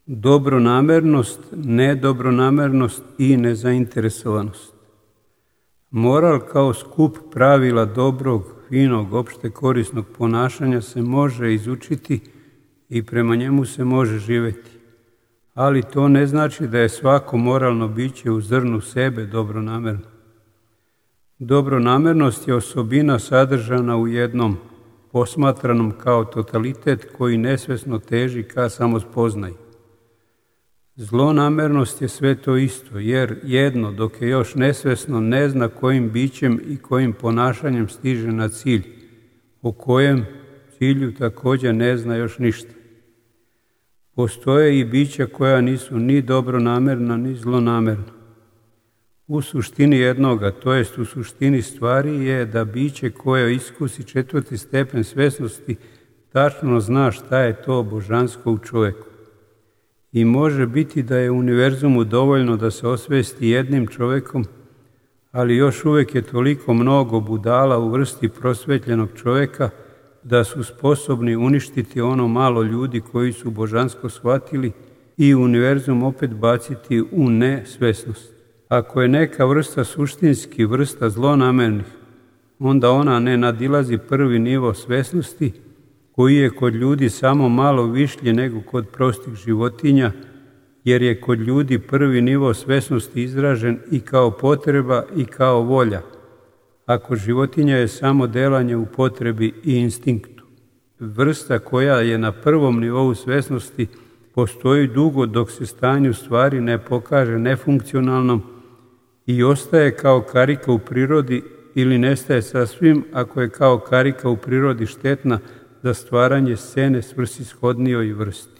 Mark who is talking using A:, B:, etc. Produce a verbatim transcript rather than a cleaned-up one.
A: dobronamernost, nedobronamernost i nezainteresovanost. Moral kao skup pravila dobrog, finog, opšte korisnog ponašanja se može izučiti i prema njemu se može živeti. Ali to ne znači da je svako moralno biće u zrnu sebe dobronamerno. Dobronamernost je osobina sadržana u jednom, posmatranom kao totalitet koji nesvesno teži ka samospoznaji. Zlonamernost je sve to isto, jer jedno, dok je još nesvesno, ne zna kojim bićem i kojim ponašanjem stiže na cilj, o kojem cilju također ne zna još ništa. Postoje i bića koja nisu ni dobronamerna, ni zlonamerna. U suštini jednoga, to jest u suštini stvari, je da biće koje iskusi četvrti stepen svesnosti tačno zna šta je to božansko u čoveku. I može biti da je univerzumu dovoljno da se osvesti jednim čovekom, ali još uvijek je toliko mnogo budala u vrsti prosvetljenog čoveka da su sposobni uništiti ono malo ljudi koji su božansko shvatili i univerzum opet baciti u nesvesnost. Ako je neka vrsta suštinski vrsta zlonamernih, onda ona ne nadilazi prvi nivo svesnosti, koji je kod ljudi samo malo višlji nego kod prostih životinja, jer je kod ljudi prvi nivo svesnosti izražen i kao potreba i kao volja, a kod životinja je samo delanje u potrebi i instinktu. Vrsta koja je na prvom nivou svesnosti postoji dugo dok se stanje u stvari ne pokaže nefunkcionalnom i ostaje kao karika u prirodi ili nestaje sasvim ako je kao karika u prirodi štetna za stvaranje scene svrsishodnijoj vrsti.